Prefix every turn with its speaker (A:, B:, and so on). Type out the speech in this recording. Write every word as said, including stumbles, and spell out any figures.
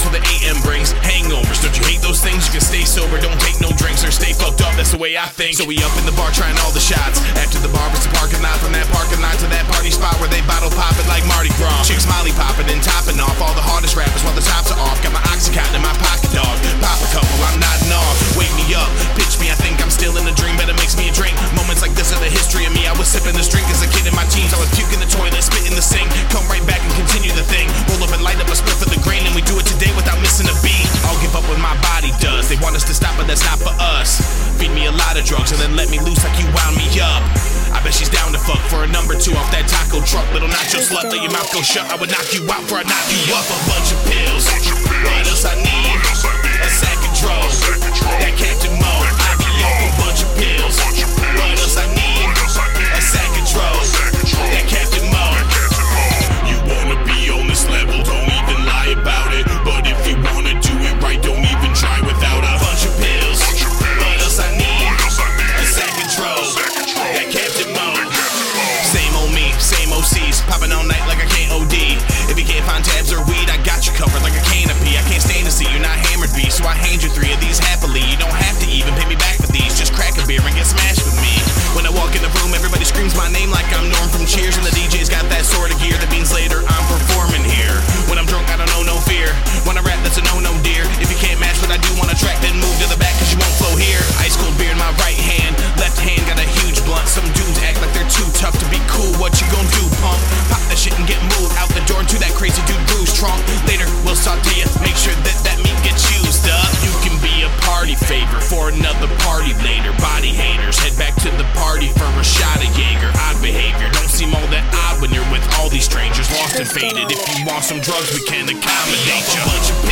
A: that's what the A M brings. Hangovers, don't you hate those things? You can stay sober, don't take no drinks, or stay fucked up, that's the way I think. So we up in the bar trying all the shots. After the bar was the parking lot, from that parking lot to that party spot where they bottle popping like Mardi Gras. Chicks molly popping and topping off all the hardest rappers while the tops are off. Got my Oxycontin in my pocket, dog. Pop a couple, I'm nodding off. Wake me up, pitch me, I think I'm still in a dream, but it makes me a drink. Moments like this are the history of me. I was sipping this drink as a kid in my teens. I would puke in the toilet, spit in the sink, come right back and continue the thing. Roll up and light up a split for the grain, and we do it today without missing a beat. I'll give up what my body does. They want us to stop, but that's not for us. Feed me a lot of drugs and then let me loose like you wound me up. I bet she's down to fuck for a number two off that taco truck. Little nacho slut, let your mouth go shut. I would knock you out before I knock you up. A bunch of pills. What else I need? A sack of drugs. That Captain Mo. I be off a bunch of pills. What else I need? A sack of drugs. That Captain Mo. You wanna be on this level? Don't even lie about it. But if you wanna do it right, don't even try without a bunch of pills. What else I need? A sack of drugs. That Captain Mo. Same old me, same O Cs, popping all night like I can't O D. If you can't find tabs or weed, I got you covered like a canopy. I can't stand to see you not hammered B, so I hand you three of these happily. You don't have to even pay me back for these, just crack a beer and get smashed with me. When I walk in the room, everybody screams my name like I'm Norm from Cheers, and the D J's got that sort of gear that means later I'm performing here. When I'm drunk, I don't know no fear. When I rap, that's a no-no, dear. If you can't match what I do on a track, then move to the back, cause you won't flow here. Ice cold beer in my right hand, left hand got a huge blunt. Some dudes act like they're too tough to be cool. What you gon' do, punk? Pop that shit and get moved out the door into that crazy dude Bruce trunk. Later, we'll talk to you. Make sure that that meat gets used up. You can be a party favor for another party later. Body haters, head back to the party for a shot of Jaeger. Odd behavior, don't seem all that odd when you're with all these strangers. Lost and faded. If you want some drugs, we can accommodate you.